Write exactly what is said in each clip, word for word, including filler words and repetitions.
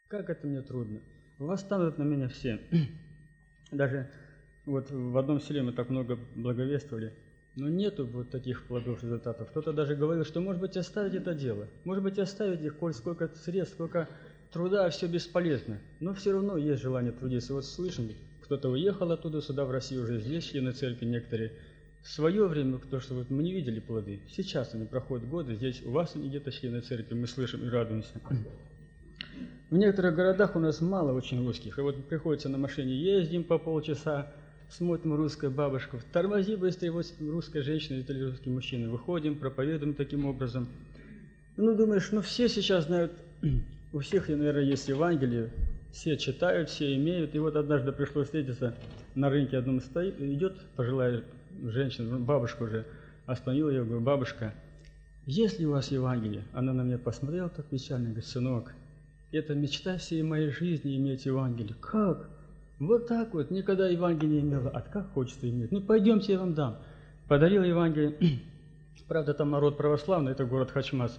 Как это мне трудно. Восстанут на меня все. Даже вот в одном селе мы так много благовествовали, но нету вот таких плодов, результатов. Кто-то даже говорил, что, может быть, оставить это дело. Может быть, оставить их, коль сколько средств, сколько труда, все бесполезно. Но все равно есть желание трудиться. Вот слышим, кто-то уехал оттуда сюда, в Россию, уже здесь члены церкви некоторые. В свое время, то, что вот мы не видели плоды, сейчас они проходят годы, здесь у вас они где-то члены церкви, мы слышим и радуемся. В некоторых городах у нас мало очень русских, и вот приходится на машине ездим по полчаса, смотрим русская бабушка, тормози быстрее, вот русская женщина или русский мужчина, выходим, проповедуем таким образом. Ну, думаешь, ну все сейчас знают, у всех, наверное, есть Евангелие, все читают, все имеют, и вот однажды пришлось встретиться на рынке, одном стоит, идет пожилая женщина, бабушка уже, остановила ее, говорю, бабушка, есть ли у вас Евангелие? Она на меня посмотрела так печально, говорит, сынок, это мечта всей моей жизни иметь Евангелие. Как? Вот так вот, никогда Евангелие не имела, а как хочется иметь. Ну, пойдемте, я вам дам. Подарила Евангелие. Правда, там народ православный, это город Хачмаз.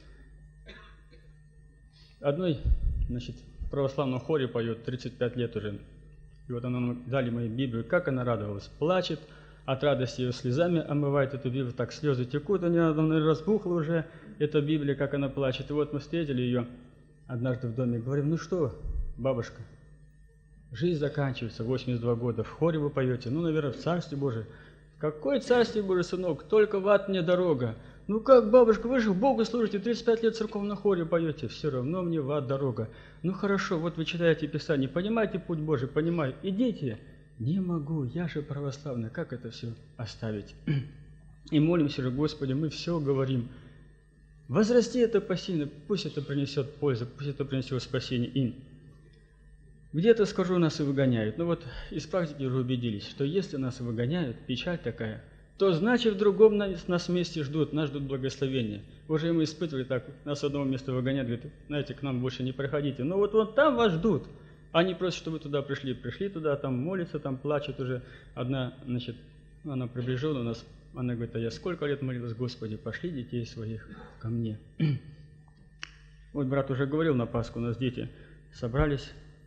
Одной, значит, в православном хоре поет, тридцать пять лет уже. И вот она нам дали мою Библию, как она радовалась. Плачет, от радости ее слезами омывает эту Библию, так слезы текут, у нее она разбухла уже, эта Библия, как она плачет. И вот мы встретили ее однажды в доме, говорим, ну что, бабушка, жизнь заканчивается, восемьдесят два года, в хоре вы поете, ну, наверное, в Царстве Божие. Какое Царствие Божие, сынок, только в ад мне дорога. Ну как, бабушка, вы же Богу служите, тридцать пять лет в церковном хоре поете, все равно мне в ад дорога. Ну хорошо, вот вы читаете Писание, понимаете путь Божий, понимаю, идите. Не могу, я же православный, как это все оставить? И молимся же, Господи, мы все говорим. Возрасти это посильно, пусть это принесет пользу, пусть это принесет спасение им. Где-то, скажу, нас и выгоняют. Но вот из практики уже убедились, что если нас выгоняют, печаль такая, то значит в другом нас, нас месте ждут, нас ждут благословения. Уже мы испытывали так, нас с одного места выгоняют, говорят, знаете, к нам больше не приходите. Но вот, вот там вас ждут. Они просят, чтобы вы туда пришли. Пришли туда, там молятся, там плачут уже. Одна, значит, она приближена у нас, она говорит, а я сколько лет молилась, Господи, пошли детей своих ко мне. Вот брат уже говорил на Пасху, у нас дети собрались,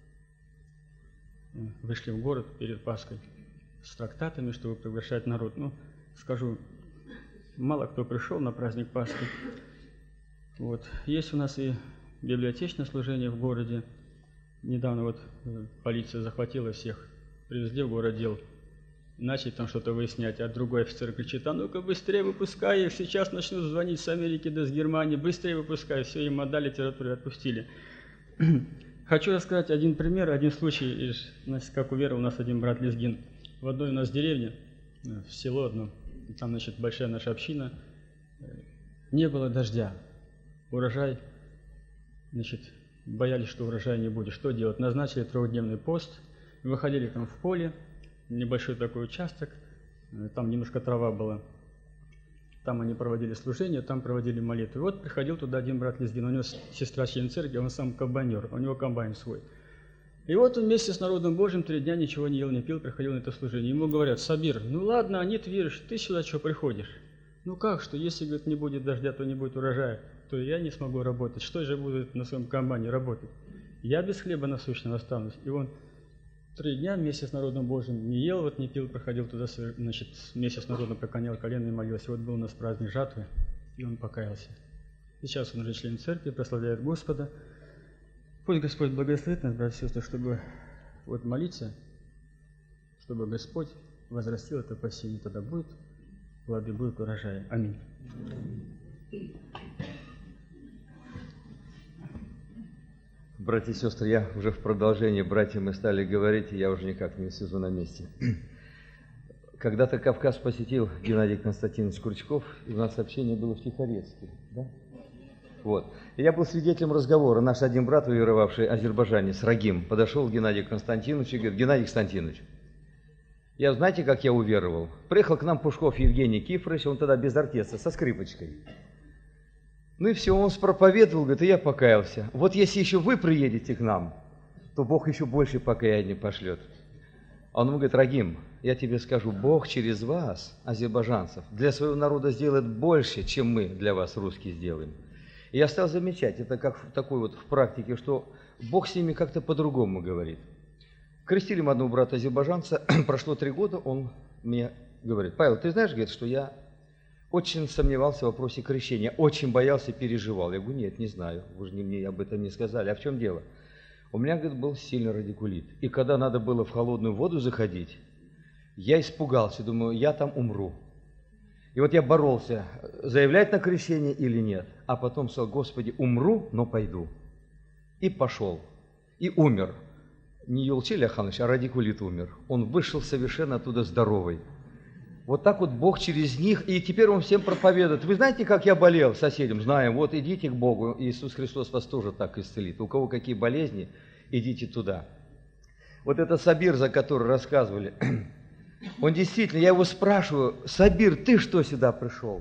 вышли в город перед Пасхой с трактатами, чтобы приглашать народ. Ну, скажу, мало кто пришел на праздник Пасхи. Вот. Есть у нас и библиотечное служение в городе. Недавно вот полиция захватила всех, привезли в городдел, начали там что-то выяснять, а другой офицер кричит, а ну-ка быстрее выпускай их, сейчас начнут звонить с Америки да с Германии, быстрее выпускай, все, им отдали литературу и отпустили. Хочу рассказать один пример, один случай, значит, как уверовал у нас один брат Лезгин. В одной у нас деревне, в село одно, там, значит, большая наша община, не было дождя, урожай, значит, боялись, что урожая не будет. Что делать? Назначили трехдневный пост, выходили там в поле, небольшой такой участок, там немножко трава была. Там они проводили служение, там проводили молитвы. И вот приходил туда один брат Лезгин, у него сестра член церкви, он сам комбайнер, у него комбайн свой. И вот он вместе с народом Божьим три дня ничего не ел, не пил, приходил на это служение. Ему говорят, Сабир, ну ладно, они ты веришь, ты сюда что приходишь? Ну как, что если, говорит, не будет дождя, то не будет урожая, то я не смогу работать. Что же буду на своем комбайне работать? Я без хлеба насущного останусь. И он три дня вместе с народом Божьим не ел, вот не пил, проходил туда, значит, вместе с народом преклонял колено и молился. Вот был у нас праздник жатвы, и он покаялся. Сейчас он уже член церкви, прославляет Господа. Пусть Господь благословит нас, братья и сестры, чтобы вот молиться, чтобы Господь возрастил это посильно, тогда будет плоды, будет урожай. Аминь. Братья и сестры, я уже в продолжении братьям мы стали говорить, и я уже никак не сижу на месте. Когда-то Кавказ посетил Геннадий Константинович Крючков, и у нас общение было в Тихорецке. Да? Вот. И я был свидетелем разговора. Наш один брат, уверовавший азербайджанец, Рагим, подошел к Геннадию Константиновичу и говорит, Геннадий Константинович, я знаете, как я уверовал? Приехал к нам Пушков Евгений Кифрович, он тогда без оркестра, со скрипочкой. Ну и все, он спроповедовал, говорит, и я покаялся. Вот если еще вы приедете к нам, то Бог еще больше покаяния пошлет. А он ему говорит, Рагим, я тебе скажу, Бог через вас, азербайджанцев, для своего народа сделает больше, чем мы для вас, русские, сделаем. И я стал замечать, это как в такой вот в практике, что Бог с ними как-то по-другому говорит. Крестили мы одного брата-азербайджанца, прошло три года, он мне говорит: Павел, ты знаешь, говорит, что я очень сомневался в вопросе крещения, очень боялся, переживал. Я говорю: нет, не знаю, вы же мне об этом не сказали. А в чем дело? У меня, говорит, был сильный радикулит. И когда надо было в холодную воду заходить, я испугался, думаю, я там умру. И вот я боролся, заявлять на крещение или нет. А потом сказал: Господи, умру, но пойду. И пошел. И умер. Не Елчель Аханович, а радикулит умер. Он вышел совершенно оттуда здоровый. Вот так вот Бог через них, и теперь Он всем проповедует. Вы знаете, как я болел соседям? Знаем. Вот идите к Богу, Иисус Христос вас тоже так исцелит. У кого какие болезни, идите туда. Вот это Сабир, за который рассказывали, он действительно, я его спрашиваю: Сабир, ты что сюда пришел?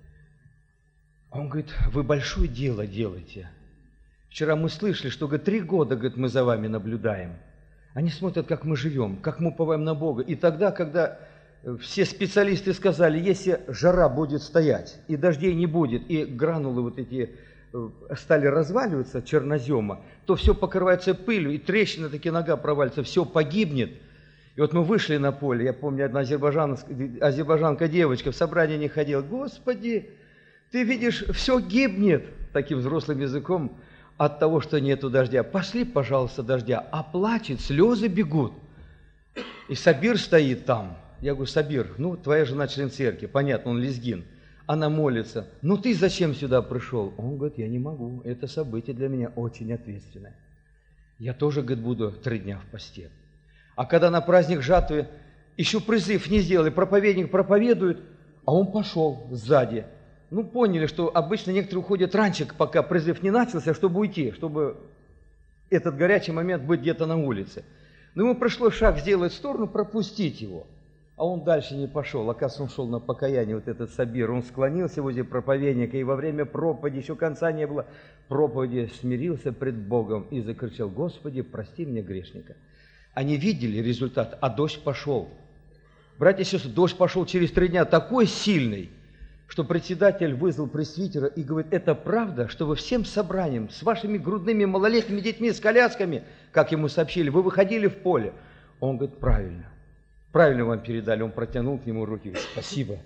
Он говорит: вы большое дело делаете. Вчера мы слышали, что, говорит, три года, говорит, мы за вами наблюдаем. Они смотрят, как мы живем, как мы уповаем на Бога. И тогда, когда все специалисты сказали, если жара будет стоять, и дождей не будет, и гранулы вот эти стали разваливаться, чернозема, то все покрывается пылью, и трещина, таки нога провалится, все погибнет. И вот мы вышли на поле, я помню, одна азербайджанка, азербайджанка девочка в собрании не ходила: Господи, ты видишь, все гибнет, таким взрослым языком, от того, что нету дождя. Пошли, пожалуйста, дождя. А плачет, слезы бегут. И Сабир стоит там. Я говорю: Сабир, ну, твоя жена член церкви, понятно, он лезгин. Она молится: ну, ты зачем сюда пришел? Он говорит: я не могу, это событие для меня очень ответственное. Я тоже, говорит, буду три дня в посте. А когда на праздник жатвы еще призыв не сделали, проповедник проповедует, а он пошел сзади. Ну, поняли, что обычно некоторые уходят раньше, пока призыв не начался, чтобы уйти, чтобы этот горячий момент быть где-то на улице. Но ему пришлось шаг сделать в сторону, пропустить его. А он дальше не пошел. Оказывается, он шел на покаяние, вот этот Сабир. Он склонился возле проповедника, и во время проповеди, еще конца не было, проповеди смирился пред Богом и закричал: Господи, прости мне, грешника. Они видели результат, а дождь пошел. Братья и сестры, дождь пошел через три дня такой сильный, что председатель вызвал пресвитера и говорит: это правда, что вы всем собранием, с вашими грудными малолетними детьми, с колясками, как ему сообщили, вы выходили в поле? Он говорит: правильно, правильно вам передали. Он протянул к нему руки и говорит: спасибо.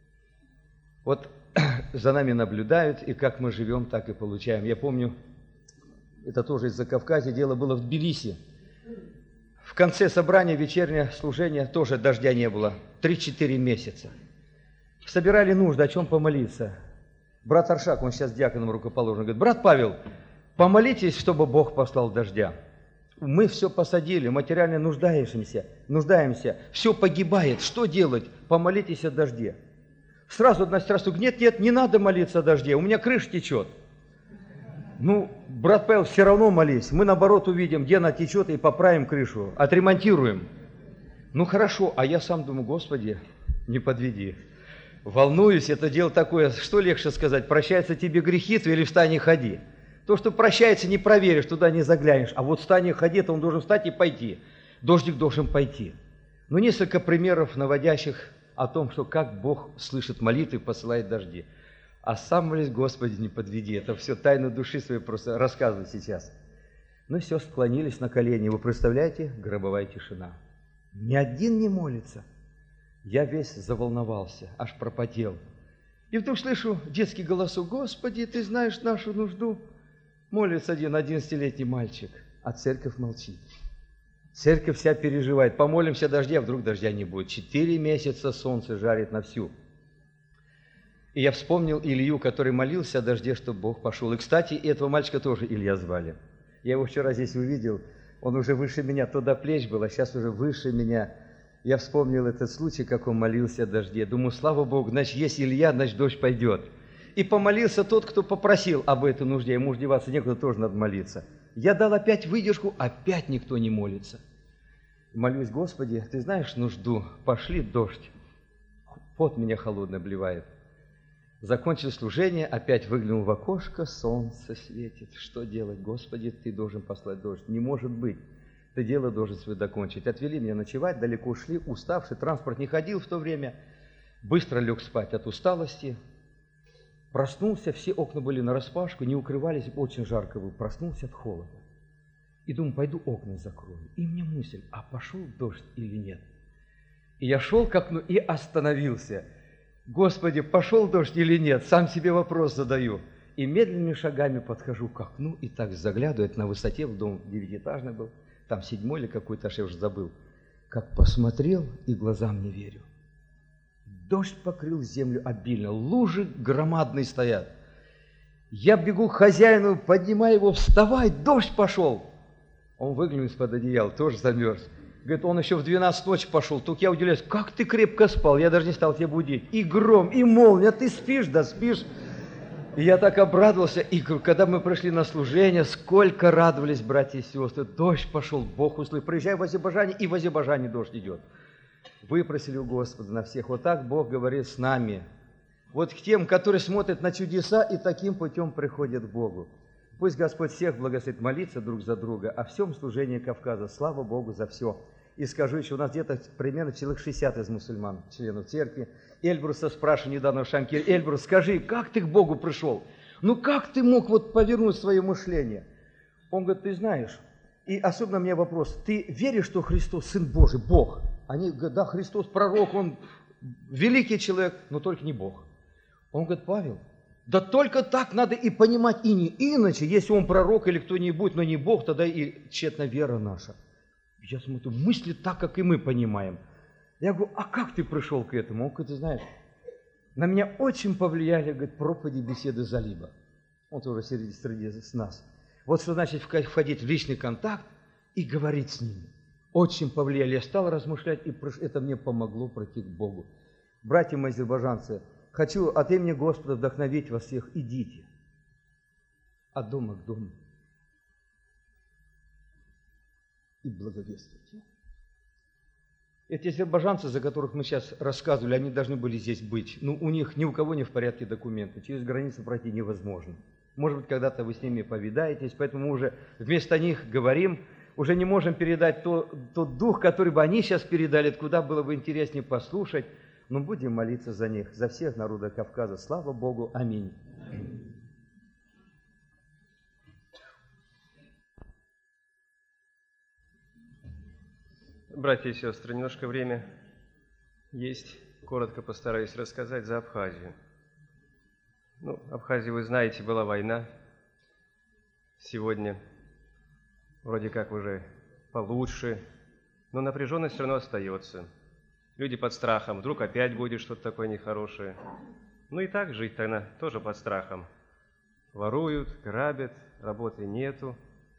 Вот за нами наблюдают, и как мы живем, так и получаем. Я помню, это тоже из Закавказья, дело было в Тбилиси. В конце собрания, вечернее служение, тоже дождя не было, три-четыре месяца. Собирали нужды, о чем помолиться. Брат Аршак, он сейчас диаконом рукоположен, говорит: брат Павел, помолитесь, чтобы Бог послал дождя. Мы все посадили, материально нуждаемся, нуждаемся, все погибает, что делать? Помолитесь о дожде. Сразу одна сестра говорит: нет, нет, не надо молиться о дожде, у меня крыша течет. Ну, брат Павел, все равно молись, мы наоборот увидим, где она течет, и поправим крышу, отремонтируем. Ну хорошо, а я сам думаю: Господи, не подведи. Волнуюсь, это дело такое, что легче сказать: прощаются тебе грехи твои или встань и ходи. То, что прощается, не проверишь, туда не заглянешь, а вот встань и ходи, то он должен встать и пойти. Дождик должен пойти. Ну, несколько примеров, наводящих о том, что как Бог слышит молитвы и посылает дожди. А сам молись: Господи, не подведи. Это все тайну души своей просто рассказываю сейчас. Ну все, склонились на колени. Вы представляете? Гробовая тишина. Ни один не молится. Я весь заволновался, аж пропотел. И вдруг слышу детский голосок: Господи, ты знаешь нашу нужду. Молится один одиннадцатилетний мальчик, а церковь молчит. Церковь вся переживает. Помолимся дождя, а вдруг дождя не будет. Четыре месяца солнце жарит на всю. И я вспомнил Илью, который молился о дожде, чтобы Бог пошел. И, кстати, этого мальчика тоже Илья звали. Я его вчера здесь увидел. Он уже выше меня, то до плеч был, а сейчас уже выше меня. Я вспомнил этот случай, как он молился о дожде. Думаю: слава Богу, значит, есть Илья, значит, дождь пойдет. И помолился тот, кто попросил об этой нужде. Ему же деваться некуда, тоже надо молиться. Я дал опять выдержку, опять никто не молится. Молюсь: Господи, ты знаешь нужду, пошли дождь. Пот меня холодно обливает. Закончил служение, опять выглянул в окошко, солнце светит. Что делать? Господи, ты должен послать дождь. Не может быть. Ты дело должен свое докончить. Отвели меня ночевать, далеко ушли, уставший, транспорт не ходил в то время. Быстро лег спать от усталости. Проснулся, все окна были нараспашку, не укрывались, очень жарко было. Проснулся от холода. И думаю, пойду окна закрою. И мне мысль, а пошел дождь или нет? И я шел к окну и остановился. Господи, пошел дождь или нет? Сам себе вопрос задаю. И медленными шагами подхожу к окну и так заглядываю. Это на высоте, в дом девятиэтажный был. Там седьмой или какой-то, аж я уже забыл. Как посмотрел и глазам не верю. Дождь покрыл землю обильно, лужи громадные стоят. Я бегу к хозяину, поднимаю его, вставай, дождь пошел. Он выглянул из-под одеяла, тоже замерз. Говорит, он еще в двенадцать ночи пошел. Только я удивляюсь, как ты крепко спал, я даже не стал тебя будить. И гром, и молния, ты спишь, да спишь. И я так обрадовался, и когда мы пришли на служение, сколько радовались братья и сестры. Дождь пошел, Бог услышал. Приезжай в Азербайджане, и в Азербайджане дождь идет. Выпросили у Господа на всех. Вот так Бог говорит с нами. Вот к тем, которые смотрят на чудеса и таким путем приходят к Богу. Пусть Господь всех благословит молиться друг за друга о всем служении Кавказа. Слава Богу за все. И скажу еще, у нас где-то примерно человек шестьдесят из мусульман, членов церкви. Эльбруса спрашиваю недавно в Шамкире, Эльбрус, скажи, как ты к Богу пришел? Ну как ты мог вот повернуть свое мышление? Он говорит, ты знаешь, и особенно у меня вопрос, ты веришь, что Христос Сын Божий, Бог? Они говорят, да, Христос пророк, Он великий человек, но только не Бог. Он говорит, Павел, да только так надо и понимать, и не иначе, если Он пророк или кто-нибудь, но не Бог, тогда и тщетна вера наша. Я смотрю, мысли так, как и мы понимаем. Я говорю, а как ты пришел к этому? Он говорит, ты знаешь, на меня очень повлияли, говорит, проповеди, беседы Залиба. Он тоже среди, среди нас. Вот что значит входить в личный контакт и говорить с ними. Очень повлияли. Я стал размышлять, и это мне помогло пройти к Богу. Братья мои азербайджанцы, хочу от имени Господа вдохновить вас всех. Идите от дома к дому и благовествуйте. Эти азербайджанцы, за которых мы сейчас рассказывали, они должны были здесь быть. Но у них ни у кого не в порядке документы. Через границу пройти невозможно. Может быть, когда-то вы с ними повидаетесь, поэтому мы уже вместо них говорим, уже не можем передать то, тот дух, который бы они сейчас передали, куда было бы интереснее послушать. Но будем молиться за них, за всех народов Кавказа. Слава Богу. Аминь. Братья и сестры, немножко время есть. Коротко постараюсь рассказать за Абхазию. Ну, Абхазия, вы знаете, была война. Сегодня вроде как уже получше, но напряженность все равно остается. Люди под страхом, вдруг опять будет что-то такое нехорошее. Ну и так жить-то она тоже под страхом. Воруют, грабят, работы нету.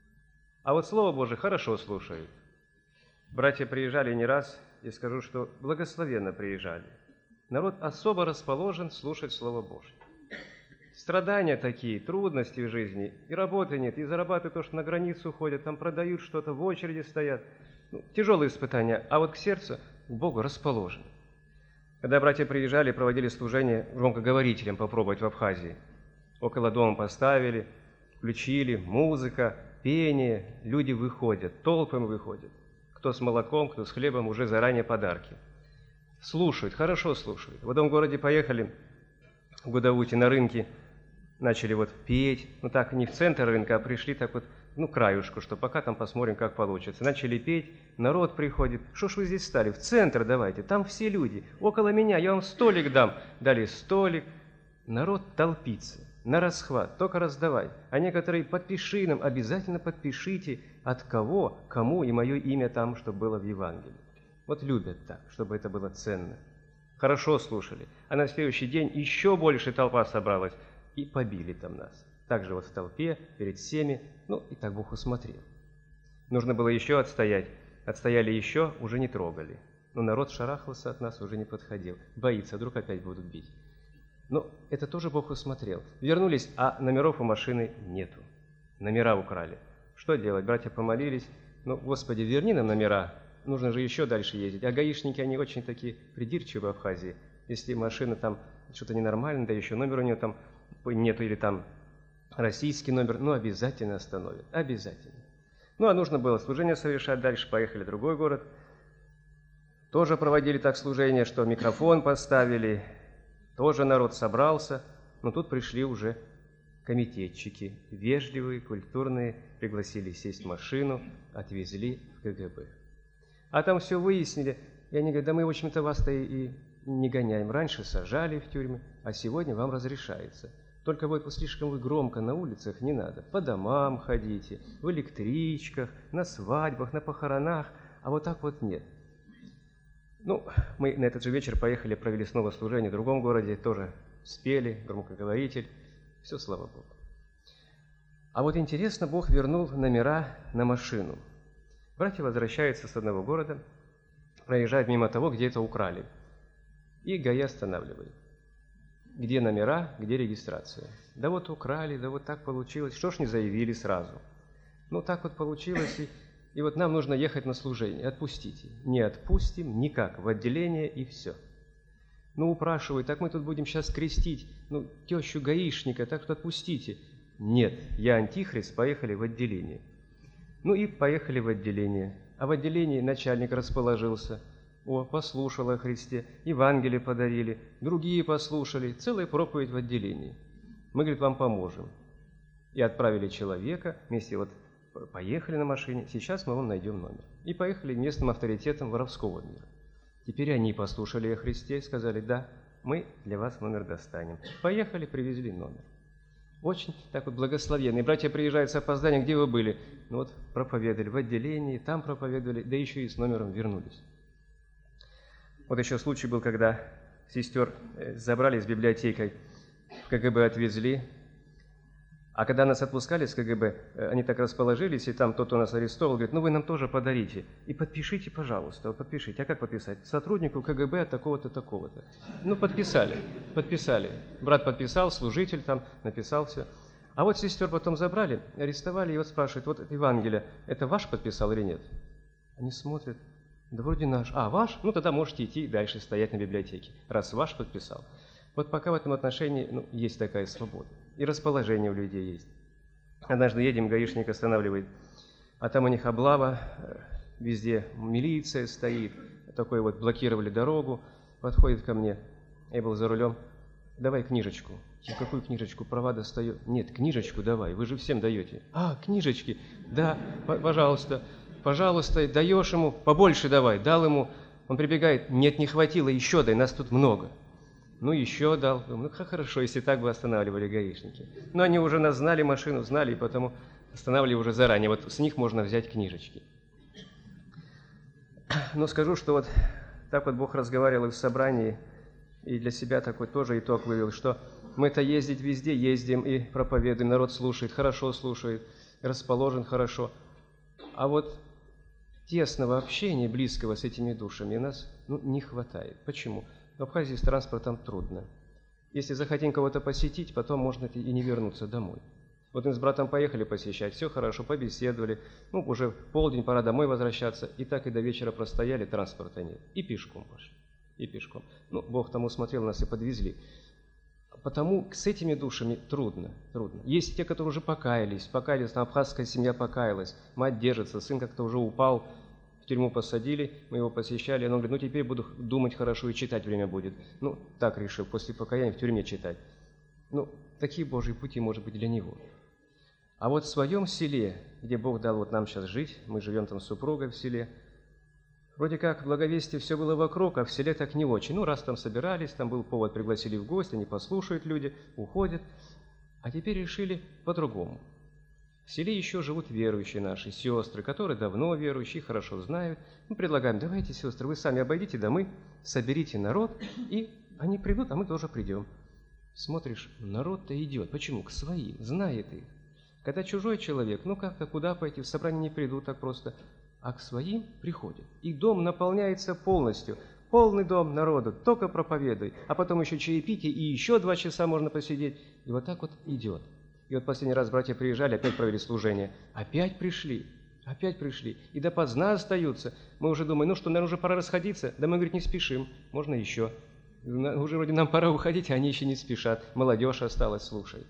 А вот Слово Божие хорошо слушают. Братья приезжали не раз, и скажу, что благословенно приезжали. Народ особо расположен слушать Слово Божие. Страдания такие, трудности в жизни, и работы нет, и зарабатывают то, что на границу ходят, там продают что-то, в очереди стоят. Ну, тяжелые испытания, а вот к сердцу, к Богу расположены. Когда братья приезжали, проводили служение громкоговорителем попробовать в Абхазии. Около дома поставили, включили, музыка, пение, люди выходят, толпами выходят. Кто с молоком, кто с хлебом, уже заранее подарки. Слушают, хорошо слушают. В одном городе поехали, в Гудауте, на рынке, начали вот петь. Ну так, не в центр рынка, а пришли так вот, ну, краюшку, что пока там посмотрим, как получится. Начали петь, народ приходит. Что ж вы здесь стали? В центр давайте, там все люди. Около меня, я вам столик дам. Дали столик. Народ толпится, на расхват, только раздавай. А некоторые, подпиши нам, обязательно подпишите, от кого, кому и мое имя там, чтобы было в Евангелии. Вот любят так, чтобы это было ценно. Хорошо слушали. А на следующий день еще больше толпа собралась, и побили там нас. Также вот в толпе, перед всеми, ну и так Бог усмотрел. Нужно было еще отстоять. Отстояли еще, уже не трогали. Но народ шарахался от нас, уже не подходил. Боится, вдруг опять будут бить. Но это тоже Бог усмотрел. Вернулись, а номеров у машины нету. Номера украли. Что делать? Братья помолились. Ну, Господи, верни нам номера. Нужно же еще дальше ездить. А гаишники, они очень такие придирчивые в Абхазии. Если машина там что-то ненормальное, да еще номер у нее там нету, или там российский номер, ну, обязательно остановят. Обязательно. Ну, а нужно было служение совершать дальше. Поехали в другой город. Тоже проводили так служение, что микрофон поставили. Тоже народ собрался. Но тут пришли уже комитетчики, вежливые, культурные, пригласили сесть в машину, отвезли в ка гэ бэ. А там все выяснили, и они говорят: да мы, в общем-то, вас-то и не гоняем. Раньше сажали в тюрьмы, а сегодня вам разрешается. Только вот слишком вы громко на улицах не надо. По домам ходите, в электричках, на свадьбах, на похоронах, а вот так вот нет. Ну, мы на этот же вечер поехали, провели снова служение в другом городе, тоже спели, громкоговоритель, все, слава Богу. А вот интересно, Бог вернул номера на машину. Братья возвращаются с одного города, проезжают мимо того, где это украли. И ГАИ останавливает. Где номера, где регистрация? Да вот украли, да вот так получилось. Что ж не заявили сразу? Ну так вот получилось, и, и вот нам нужно ехать на служение. Отпустите. Не отпустим никак, в отделение и все. Ну упрашивают, так мы тут будем сейчас крестить, ну тещу гаишника, так что отпустите. Нет, я антихрист, поехали в отделение. Ну и поехали в отделение. А в отделении начальник расположился. О, послушал о Христе, Евангелие подарили, другие послушали, целая проповедь в отделении. Мы, говорит, вам поможем. И отправили человека, вместе вот поехали на машине, сейчас мы вам найдем номер. И поехали местным авторитетом воровского мира. Теперь они послушали о Христе и сказали: да, мы для вас номер достанем. Поехали, привезли номер. Очень так вот благословенные. Братья приезжают с опозданием: где вы были? Ну вот проповедовали в отделении, там проповедовали, да еще и с номером вернулись. Вот еще случай был, когда сестер забрали с библиотекой, в ка гэ бэ отвезли, а когда нас отпускали с ка гэ бэ, они так расположились, и там тот, кто нас арестовал, говорит: ну вы нам тоже подарите, и подпишите, пожалуйста, подпишите. А как подписать? Сотруднику ка гэ бэ от такого-то, такого-то. Ну подписали, подписали. Брат подписал, служитель там написал все. А вот сестер потом забрали, арестовали, и вот спрашивают: вот Евангелие, это ваш подписал или нет? Они смотрят: да вроде наш. А, ваш? Ну, тогда можете идти дальше стоять на библиотеке, раз ваш подписал. Вот пока в этом отношении ну, есть такая свобода. И расположение у людей есть. Однажды едем, гаишник останавливает, а там у них облава, везде милиция стоит, такой вот блокировали дорогу, подходит ко мне, я был за рулем: давай книжечку. Я: какую книжечку? Права достаю. Нет, книжечку давай, вы же всем даете. А, книжечки, да, пожалуйста. Пожалуйста, даешь ему, побольше давай. Дал ему, он прибегает: нет, не хватило, еще дай, нас тут много. Ну, еще дал. Ну, хорошо, если так бы останавливали гаишники. Но они уже нас знали, машину знали, и потому останавливали уже заранее. Вот с них можно взять книжечки. Но скажу, что вот так вот Бог разговаривал и в собрании, и для себя такой тоже итог вывел, что мы-то ездить везде ездим и проповедуем, народ слушает, хорошо слушает, расположен хорошо. А вот тесного общения, близкого с этими душами у нас ну, не хватает. Почему? В Абхазии с транспортом трудно. Если захотим кого-то посетить, потом можно и не вернуться домой. Вот мы с братом поехали посещать, все хорошо, побеседовали, ну, уже в полдень, пора домой возвращаться, и так и до вечера простояли, транспорта нет. И пешком пошли, и пешком. Ну, Бог там усмотрел, нас и подвезли. Потому с этими душами трудно, трудно. Есть те, которые уже покаялись, покаялись, там абхазская семья покаялась, мать держится, сын как-то уже упал, в тюрьму посадили, мы его посещали, он говорит: ну теперь буду думать хорошо и читать время будет. Ну, так решил, после покаяния в тюрьме читать. Ну, такие Божьи пути, может быть, для него. А вот в своем селе, где Бог дал вот нам сейчас жить, мы живем там с супругой в селе, вроде как в Благовестии все было вокруг, а в селе так не очень. Ну, раз там собирались, там был повод, пригласили в гости, они послушают люди, уходят. А теперь решили по-другому. В селе еще живут верующие наши, сестры, которые давно верующие, хорошо знают. Мы предлагаем: давайте, сестры, вы сами обойдите домы, соберите народ, и они придут, а мы тоже придем. Смотришь, народ-то идет. Почему? К своим, знает их. Когда чужой человек, ну как-то куда пойти, в собрание не придут так просто, а к своим приходят. И дом наполняется полностью. Полный дом народу, только проповедуй, а потом еще чаепитие, и еще два часа можно посидеть. И вот так вот идет. И вот последний раз братья приезжали, опять провели служение. Опять пришли, опять пришли. И допоздна остаются. Мы уже думаем: ну что, наверное, уже пора расходиться. Да мы, говорит, не спешим, можно еще. Уже вроде нам пора уходить, а они еще не спешат. Молодежь осталась, слушает.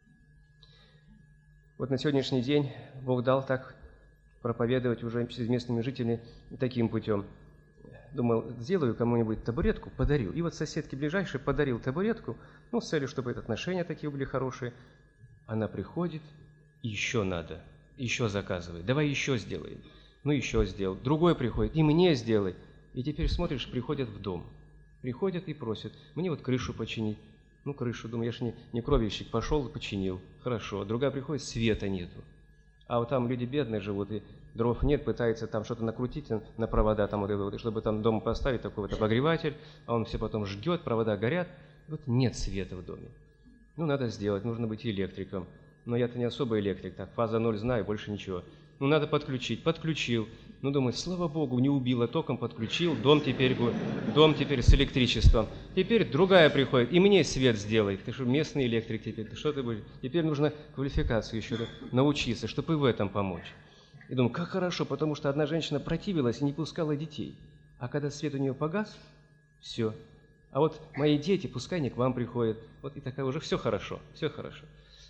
Вот на сегодняшний день Бог дал так проповедовать уже с местными жителями таким путем. Думал, сделаю кому-нибудь табуретку, подарю. И вот соседке ближайшей подарил табуретку, ну, с целью, чтобы отношения такие были хорошие. Она приходит, и еще надо, еще заказывает, давай еще сделаем. Ну, еще сделал. Другой приходит, и мне сделай. И теперь смотришь, приходят в дом. Приходят и просят, мне вот крышу починить. Ну, крышу, думаю, я же не, не кровельщик, пошел и починил. Хорошо. Другая приходит, света нету. А вот там люди бедные живут, и дров нет, пытается там что-то накрутить на провода, там, вот, чтобы там дома поставить такой вот обогреватель, а он все потом жгет, провода горят. Вот нет света в доме. Ну, надо сделать, нужно быть электриком. Но я-то не особо электрик, так, фаза ноль знаю, больше ничего. Ну, надо подключить, подключил. Ну, думаю, слава Богу, не убило током, подключил, дом теперь, дом теперь с электричеством. Теперь другая приходит, и мне свет сделай. Ты что, местный электрик теперь, ты что ты будешь? Теперь нужно квалификацию еще научиться, чтобы и в этом помочь. И думаю, как хорошо, потому что одна женщина противилась и не пускала детей. А когда свет у нее погас, все. А вот мои дети, пускай они к вам приходят. Вот и такая уже все хорошо, все хорошо.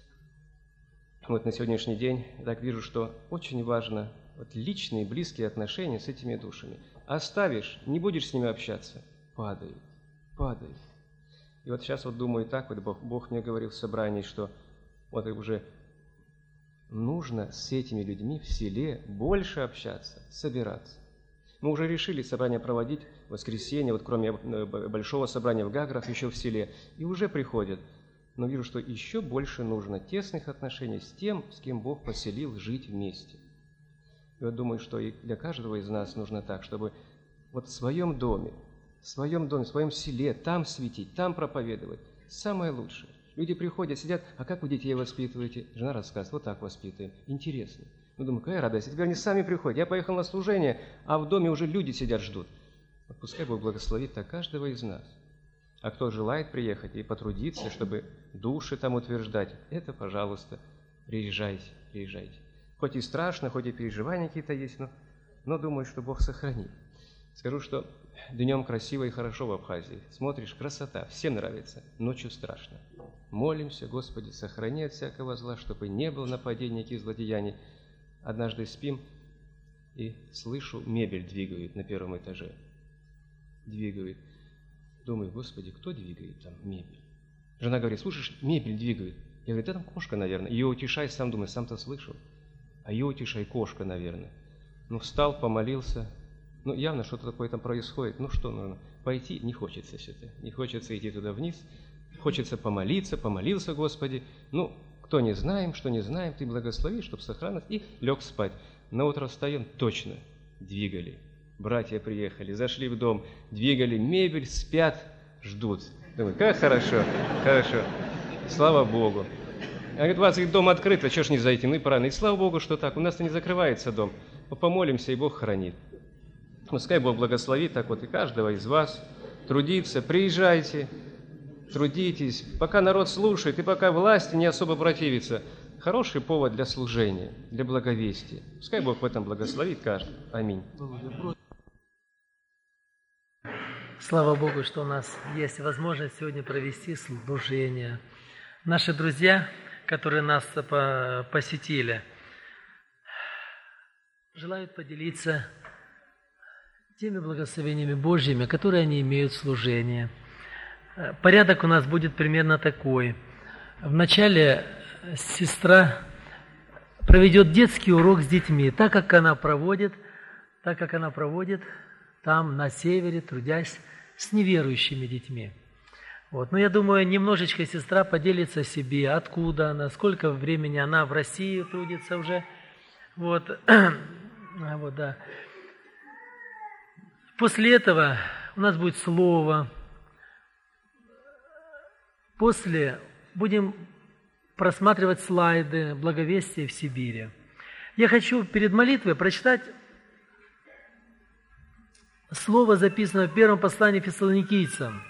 Вот на сегодняшний день я так вижу, что очень важно вот личные, близкие отношения с этими душами. Оставишь, не будешь с ними общаться, падают, падают. И вот сейчас вот думаю так, вот Бог, Бог мне говорил в собрании, что вот уже нужно с этими людьми в селе больше общаться, собираться. Мы уже решили собрание проводить в воскресенье, вот кроме большого собрания в Гаграх, еще в селе, и уже приходят. Но вижу, что еще больше нужно тесных отношений с тем, с кем Бог поселил, жить вместе. И вот думаю, что и для каждого из нас нужно так, чтобы вот в своем доме, в своем доме, в своем селе, там светить, там проповедовать. Самое лучшее. Люди приходят, сидят, а как вы детей воспитываете? Жена рассказывает, вот так воспитываем. Интересно. Ну, думаю, какая радость. Теперь они сами приходят. Я поехал на служение, а в доме уже люди сидят, ждут. Вот пускай Бог благословит так каждого из нас. А кто желает приехать и потрудиться, чтобы души там утверждать, это, пожалуйста, приезжайте, приезжайте. Хоть и страшно, хоть и переживания какие-то есть, но, но думаю, что Бог сохранит. Скажу, что днем красиво и хорошо в Абхазии. Смотришь, красота, всем нравится, ночью страшно. Молимся, Господи, сохрани от всякого зла, чтобы не было нападений, никаких злодеяний. Однажды спим и слышу, мебель двигают на первом этаже. Двигают. Думаю, Господи, кто двигает там мебель? Жена говорит, слушаешь, мебель двигает. Я говорю, да там кошка, наверное. Ее утешай, сам думаю, сам-то слышал. А ее утешай, кошка, наверное. Ну, встал, помолился. Ну, явно что-то такое там происходит. Ну, что нужно? Пойти не хочется что-то. Не хочется идти туда вниз. Хочется помолиться, помолился, Господи. Ну, кто не знаем, что не знаем, Ты благослови, чтобы сохранить. И лег спать. На утро встаем, точно, двигали. Братья приехали, зашли в дом, двигали мебель, спят, ждут. Думаю, как хорошо, хорошо. Слава Богу. А говорит, у вас дом открыт, а что ж не зайти? Ну и правильно. И слава Богу, что так. У нас-то не закрывается дом. Мы помолимся, и Бог хранит. Пускай Бог благословит так вот и каждого из вас. Трудиться, приезжайте, трудитесь. Пока народ слушает, и пока власти не особо противится. Хороший повод для служения, для благовестия. Пускай Бог в этом благословит каждого. Аминь. Слава Богу, что у нас есть возможность сегодня провести служение. Наши друзья, которые нас посетили, желают поделиться теми благословениями Божьими, которые они имеют в служении. Порядок у нас будет примерно такой. Вначале сестра проведет детский урок с детьми, так как она проводит, так как она проводит там, на севере, трудясь с неверующими детьми. Вот. Но я думаю, немножечко сестра поделится себе, откуда она, сколько времени она в России трудится уже. Вот. Вот, да. После этого у нас будет слово. После будем просматривать слайды «Благовестия в Сибири». Я хочу перед молитвой прочитать слово, записанное в первом послании Фессалоникийцам.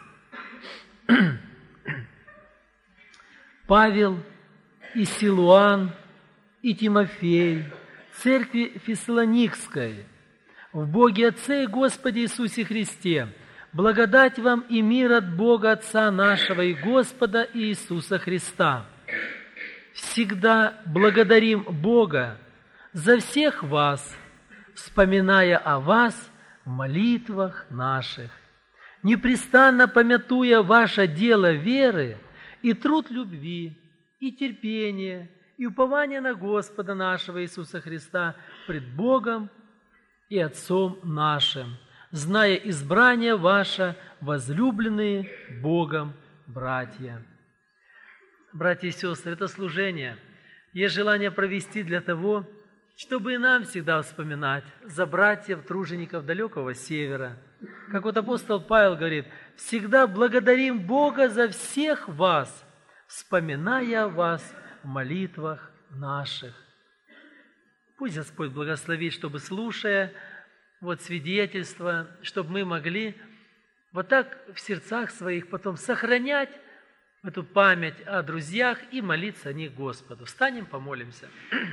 Павел и Силуан и Тимофей, церкви Фессалоникской, в Боге Отце и Господе Иисусе Христе, благодать вам и мир от Бога Отца нашего и Господа Иисуса Христа. Всегда благодарим Бога за всех вас, вспоминая о вас в молитвах наших, непрестанно помятуя ваше дело веры и труд любви, и терпение, и упование на Господа нашего Иисуса Христа пред Богом и Отцом нашим, зная избрание ваше, возлюбленные Богом братья». Братья и сестры, это служение есть желание провести для того, чтобы и нам всегда вспоминать за братьев, тружеников далекого севера. Как вот апостол Павел говорит, «Всегда благодарим Бога за всех вас, вспоминая вас в молитвах наших». Пусть Господь благословит, чтобы, слушая вот свидетельства, чтобы мы могли вот так в сердцах своих потом сохранять эту память о друзьях и молиться о них Господу. Встанем, помолимся.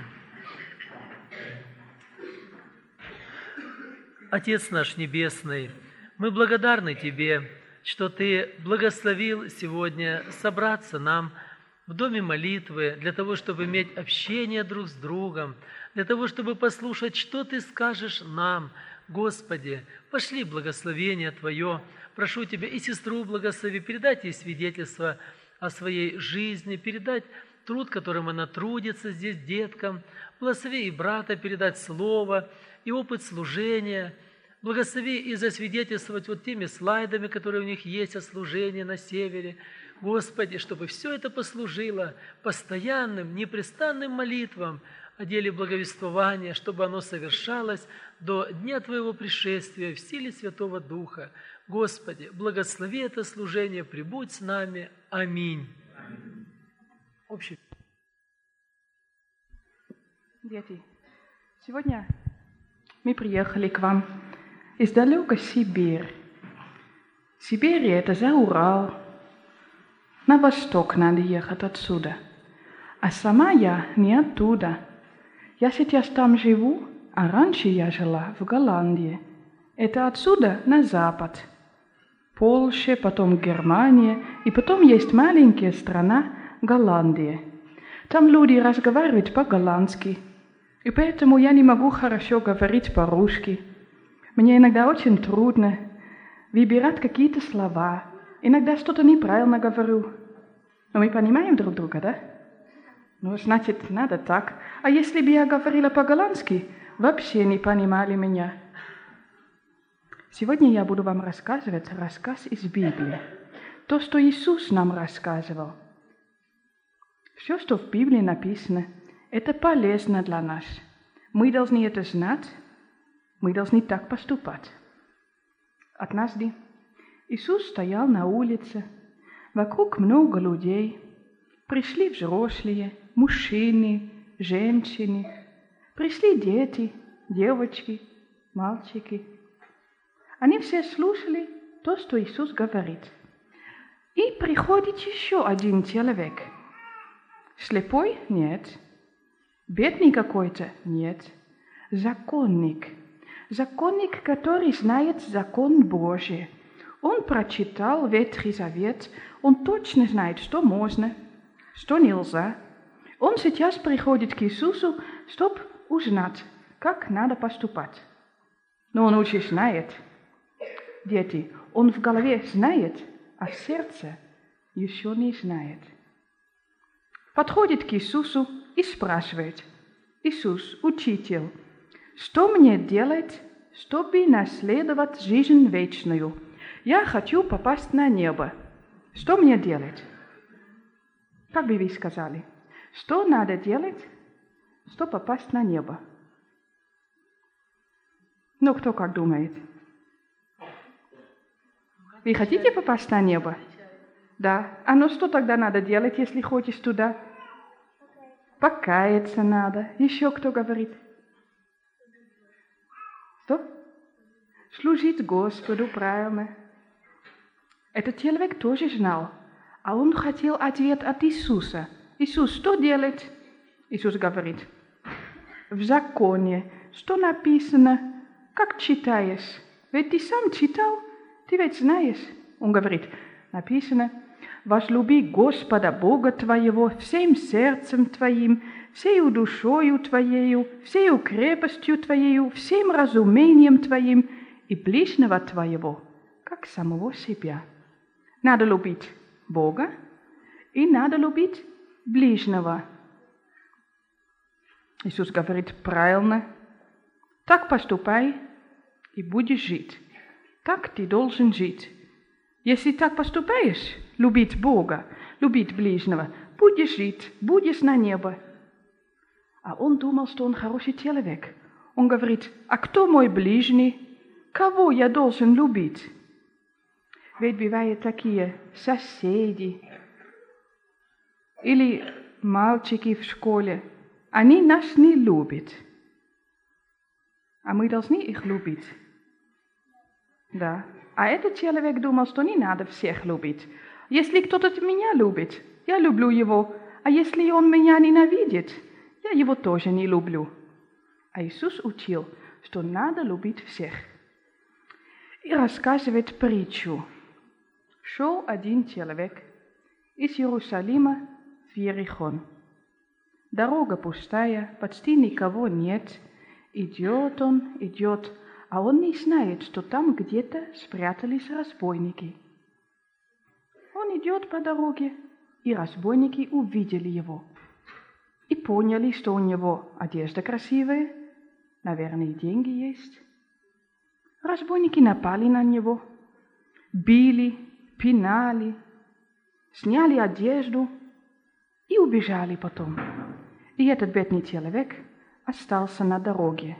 Отец наш Небесный, мы благодарны Тебе, что Ты благословил сегодня собраться нам в доме молитвы для того, чтобы иметь общение друг с другом, для того, чтобы послушать, что Ты скажешь нам. Господи, пошли благословение Твое. Прошу Тебя и сестру благослови, передать ей свидетельство о своей жизни, передать труд, которым она трудится здесь деткам. Благослови и брата передать слово, и опыт служения. Благослови и засвидетельствовать вот теми слайдами, которые у них есть о служении на севере. Господи, чтобы все это послужило постоянным, непрестанным молитвам о деле благовествования, чтобы оно совершалось до дня Твоего пришествия в силе Святого Духа. Господи, благослови это служение, пребудь с нами. Аминь. Общий. Дети, сегодня мы приехали к вам из далекой Сибири. Сибирь – это за Урал. На восток надо ехать отсюда. А сама я не оттуда. Я сейчас там живу, а раньше я жила в Голландии. Это отсюда на запад. Польша, потом Германия, и потом есть маленькая страна Голландия. Там люди разговаривают по-голландски, и поэтому я не могу хорошо говорить по-русски. Мне иногда очень трудно выбирать какие-то слова. Иногда что-то неправильно говорю. Но мы понимаем друг друга, да? Ну, значит, надо так. А если бы я говорила по-голландски, вообще не понимали меня. Сегодня я буду вам рассказывать рассказ из Библии. То, что Иисус нам рассказывал. Все, что в Библии написано, это полезно для нас. Мы должны это знать, мы должны так поступать. Однажды Иисус стоял на улице, вокруг много людей. Пришли взрослые, мужчины, женщины, пришли дети, девочки, мальчики. Они все слушали то, что Иисус говорит. И приходит еще один человек. Слепой? Нет. Бедный какой-то? Нет. Законник. Законник, который знает закон Божий. Он прочитал Ветхий Завет, он точно знает, что можно, что нельзя. Он сейчас приходит к Иисусу, чтобы узнать, как надо поступать. Но он уже знает. Дети, он в голове знает, а в сердце еще не знает. Подходит к Иисусу и спрашивает: «Иисус, учитель, что мне делать, чтобы наследовать жизнь вечную? Я хочу попасть на небо. Что мне делать?» Как бы вы сказали? Что надо делать, чтобы попасть на небо? Ну, кто как думает? Вы хотите попасть на небо? Да. А ну что тогда надо делать, если хочешь туда? Покаяться надо. Еще кто говорит? Что? Служить Господу, правильно. Этот человек тоже знал, а он хотел ответ от Иисуса. Иисус, что делать? Иисус говорит: в законе, что написано, как читаешь? Ведь ты сам читал, ты ведь знаешь. Он говорит: написано: возлюби Господа Бога твоего всем сердцем твоим, всею душою твоею, всею крепостью твоею, всем разумением твоим и ближнего твоего, как самого себя. Надо любить Бога и надо любить ближнего. Иисус говорит правильно. Так поступай и будешь жить. Так ты должен жить. Если так поступаешь, любить Бога, любить ближнего, будешь жить, будешь на небо. А он думал, что он хороший человек. Он говорит, а кто мой ближний? Кого я должен любить? Ведь бывают такие соседи или мальчики в школе. Они нас не любят. А мы должны их любить. Да. А этот человек думал, что не надо всех любить. Если кто-то меня любит, я люблю его. А если он меня ненавидит, я его тоже не люблю. А Иисус учил, что надо любить всех. И рассказывает притчу. Шел один человек из Иерусалима в Иерихон. Дорога пустая, почти никого нет. Идет он, идет, а он не знает, что там где-то спрятались разбойники. Он идет по дороге, и разбойники увидели его. И поняли, что у него одежда красивая, наверное, и деньги есть. Разбойники напали на него, били, пинали, сняли одежду и убежали потом. И этот бедный человек остался на дороге.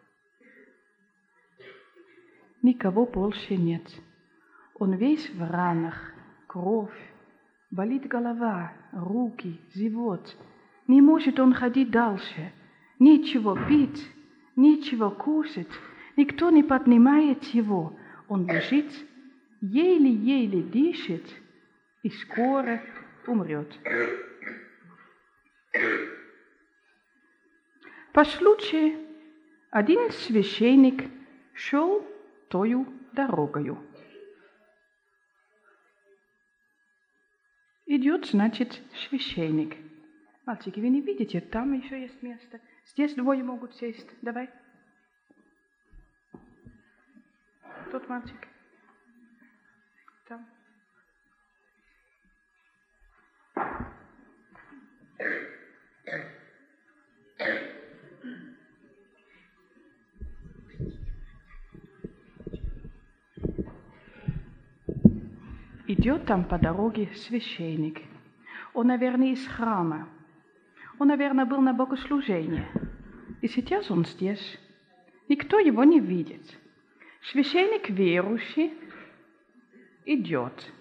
Никого больше нет. Он весь в ранах, кровь, болит голова, руки, живот. Не может он ходить дальше. Нечего пить, нечего кушать. Никто не поднимает его. Он лежит, еле-еле дышит и скоро умрет. По случаю один священник шел тою дорогою. Идет, значит, священник. Мальчики, вы не видите, там еще есть место. Здесь двое могут сесть. Давай. Тот мальчик. Там. Идет там по дороге священник. Он, наверное, из храма. Он, наверное, был на богослужении. И сейчас он здесь. Никто его не видит. Священник верующий идет.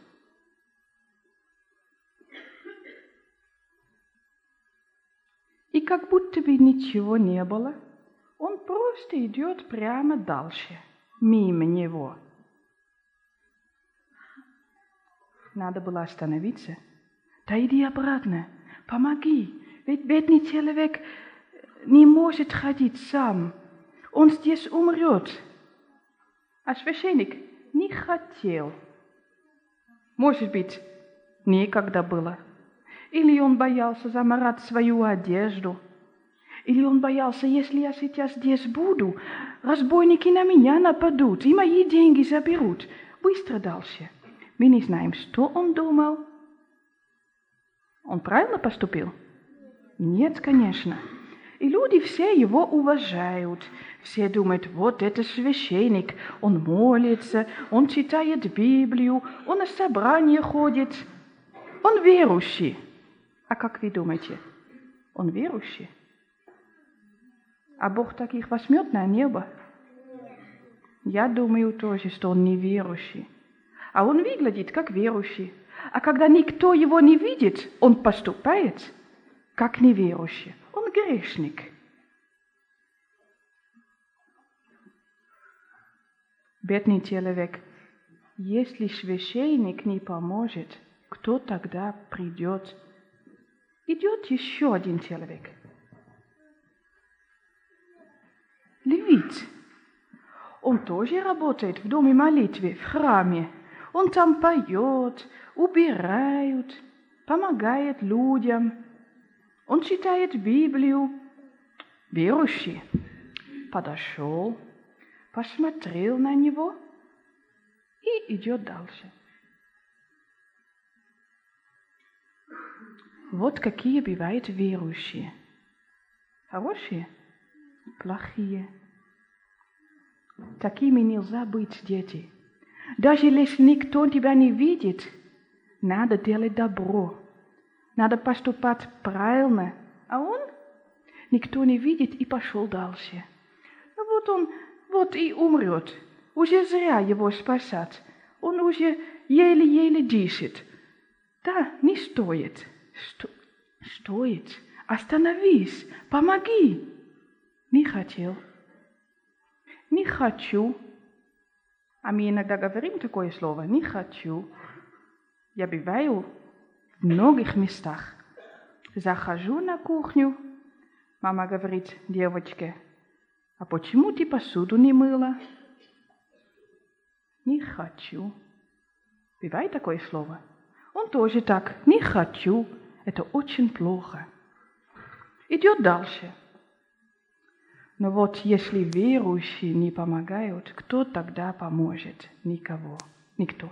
И как будто бы ничего не было, он просто идет прямо дальше, мимо него. Надо было остановиться. Да иди обратно, помоги, ведь бедный человек не может ходить сам, он здесь умрет. А священник не хотел. Может быть, некогда было. Или он боялся замарать свою одежду. Или он боялся, если я сейчас здесь буду, разбойники на меня нападут и мои деньги заберут. Быстро дальше. Мы не знаем, что он думал. Он правильно поступил? Нет, конечно. И люди все его уважают. Все думают, вот это священник, он молится, он читает Библию, он на собрание ходит. Он верующий. А как вы думаете, он верующий? А Бог таких возьмет на небо? Я думаю тоже, что он не верующий. А он выглядит как верующий. А когда никто его не видит, он поступает как неверующий. Он грешник. Бедный человек, если священник не поможет, кто тогда придет? Идет еще один человек. Левит. Он тоже работает в доме молитвы, в храме. Он там поет, убирает, помогает людям. Он читает Библию. Верующий подошел, посмотрел на него и идет дальше. Вот какие бывают верующие. Хорошие, плохие. Такими нельзя быть, дети. Даже если никто тебя не видит, надо делать добро. Надо поступать правильно. А он никто не видит и пошел дальше. Ну вот он, вот и умрет. Уже зря его спасать. Он уже еле-еле дышит. Да, не стоит. Сто... Стоит. Остановись, помоги. Не хотел. Не хочу. А мы иногда говорим такое слово. Не хочу. Я бываю в многих местах. Захожу на кухню. Мама говорит девочке, а почему ты посуду не мыла? Не хочу. Бывает такое слово. Он тоже так. Не хочу. Это очень плохо. Идет дальше. Но вот если верующие не помогают, кто тогда поможет? Никого. Никто.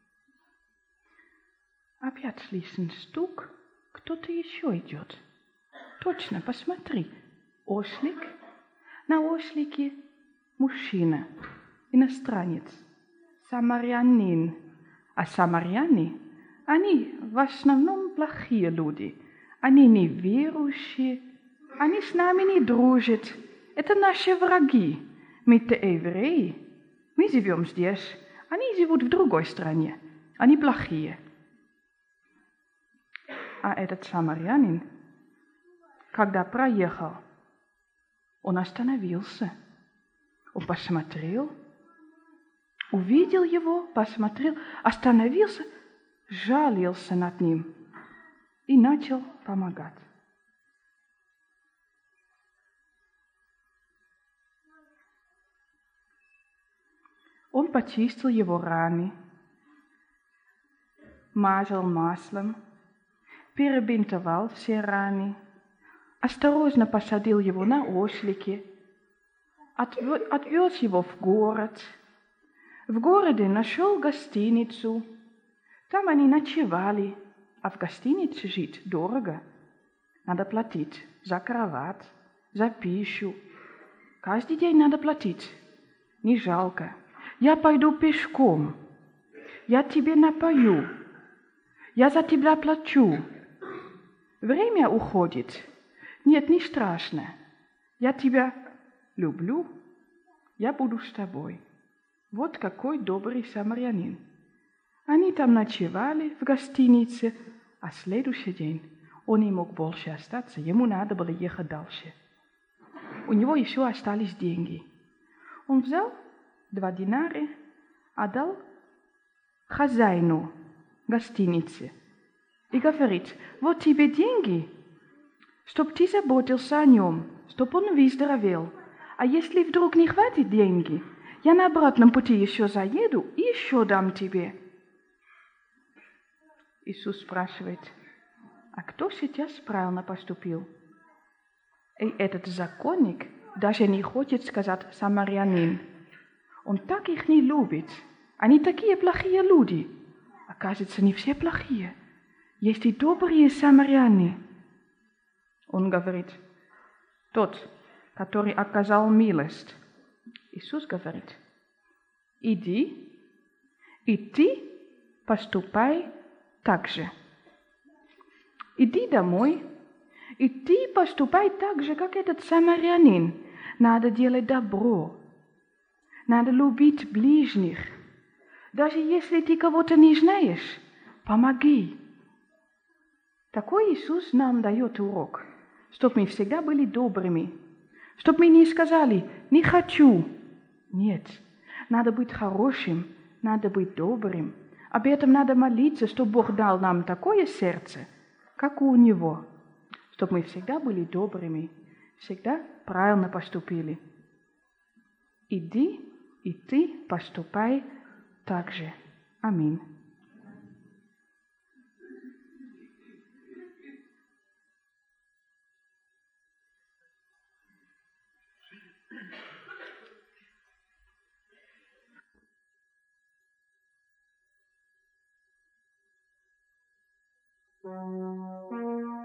Опять слышен стук. Кто-то еще идет. Точно, посмотри. Ослик. На ослике мужчина. Иностранец. Самарянин. А самаряне, они в основном плохие люди. Они неверующие. Они с нами не дружат. Это наши враги. Мы-то евреи. Мы живем здесь. Они живут в другой стране. Они плохие. А этот самарянин, когда проехал, он остановился. Он посмотрел, увидел его, посмотрел, остановился, жалился над ним и начал помогать. Он почистил его раны, мазал маслом, перебинтовал все раны, осторожно посадил его на ослике, отвез его в город. В городе нашел гостиницу. Там они ночевали, а в гостинице жить дорого. Надо платить за кровать, за пищу. Каждый день надо платить. Не жалко. Я пойду пешком. Я тебе напою. Я за тебя плачу. Время уходит. Нет, не страшно. Я тебя люблю. Я буду с тобой. Вот какой добрый самарянин. Они там ночевали в гостинице, а следующий день он не мог больше остаться. Ему надо было ехать дальше. У него еще остались деньги. Он взял два динара, отдал хозяину гостиницы и говорит, вот тебе деньги, чтоб ты заботился о нем, чтоб он выздоровел. А если вдруг не хватит деньги, я на обратном пути еще заеду и еще дам тебе. Иисус спрашивает, а кто сейчас правильно поступил? И этот законник даже не хочет сказать самарянин. Он так их не любит. Они такие плохие люди. Оказывается, не все плохие. Есть и добрые самаряне. Он говорит, тот, который оказал милость. Иисус говорит, иди, и ты поступай так же. Иди домой, и ты поступай так же, как этот самарянин. Надо делать добро. Надо любить ближних. Даже если ты кого-то не знаешь, помоги. Такой Иисус нам дает урок, чтобы мы всегда были добрыми, чтобы мы не сказали «не хочу». Нет, надо быть хорошим, надо быть добрым. Об этом надо молиться, чтобы Бог дал нам такое сердце, как у Него, чтобы мы всегда были добрыми, всегда правильно поступили. Иди, и ты поступай так же. Аминь. Thank you.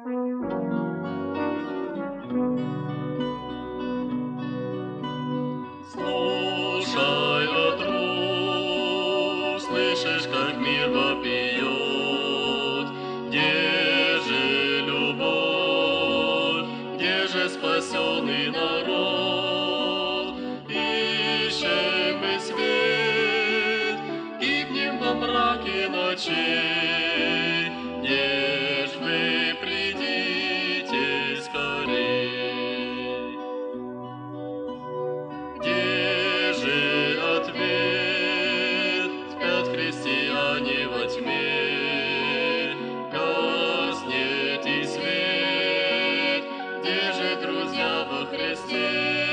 вопиют. Где же любовь, где же спасенный народ? Ищем мы свет, гибнем во мраке ночей. Где ж вы, придите скорей? Где же ответ? Спят христиане во тьме, гаснет и свет. Где же, друзья, во Христе?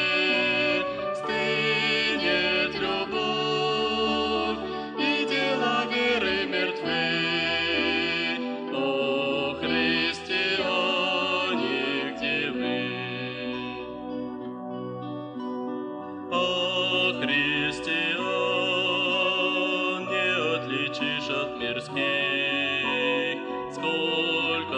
Стынет любовь, и дела веры мертвы. О, христиане, где вы? О, христиан, не отличишь от мирских. Сколько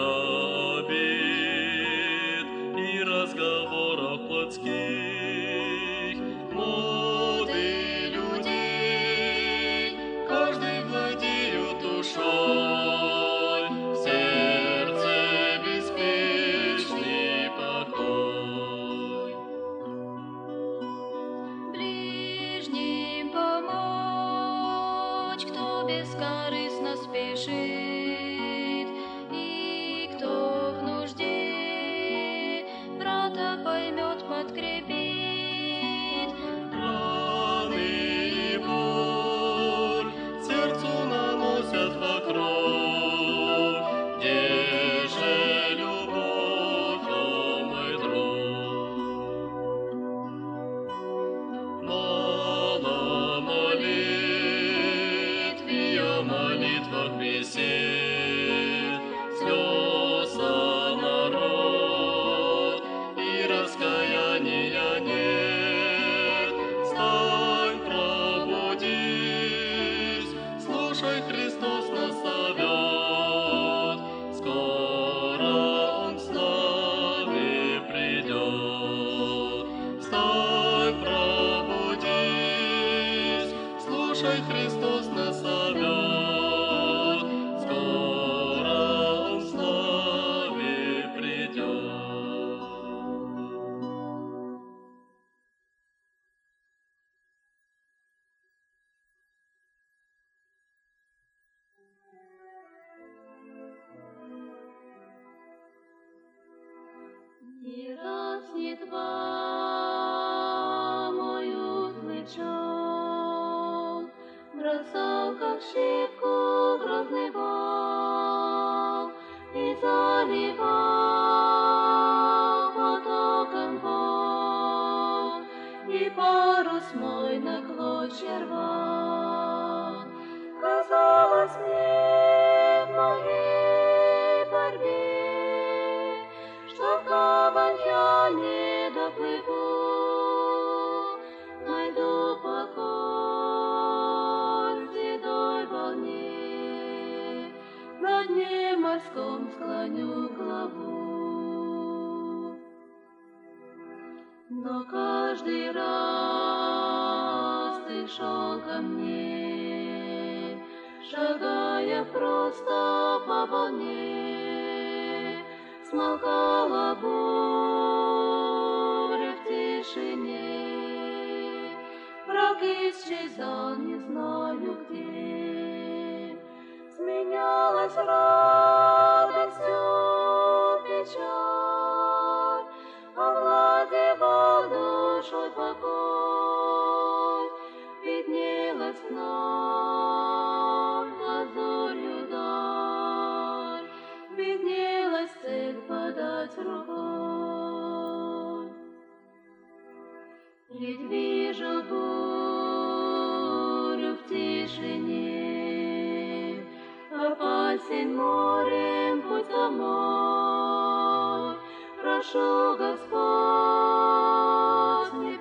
обид и разговоров плотских. Моды людей, каждый владеют душой. В сердце беспечный покой. Ближним помочь, кто бескорыстно спешит, и кто в нужде брата поймет, подкрепит. Раны и боль сердцу наносят покров. Где же любовь, о мой друг? Мало молитв, ее молитвах бесед, слез народ и раскаяния нет. Встань, пробудись, слушай, Христос нас зовет. Скоро Он с нами придет. Встань, пробудись, слушай, Христос нас зовет. Скоро Он с нами придет. Не гаснет вам мой услышал, бросал, как щепку, грозный вал и заливал потоком вод, и парус мой на клочья рвал. Казалось мне в моей борьбе, что в гавань я не доплыву, найду покой в седой волне, на дне морском склоню главу. Но каждый раз ты шел ко мне, шагая просто по волне, смолкала буря в тишине. Враг исчезал, не знаю где, сменялась радостью печаль, овладевал душой покой, виднелась вновь лазурью даль, виднелась цель подать рукой. Ведь вижу бурю в тишине, опасен морем путь домой. Прошу, Господь, не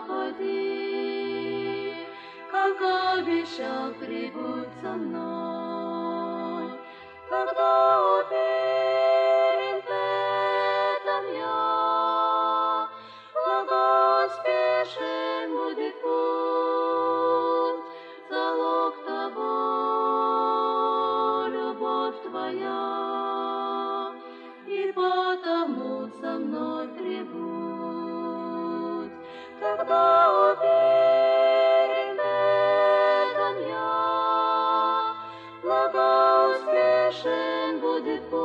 проходи, как обещал, прибудь со мной. Когда уверен в этом я, благоспешен будет путь, залог того, моя, и потому со мной прибудь. Когда уверен в этом я, благоуспешен будет путь.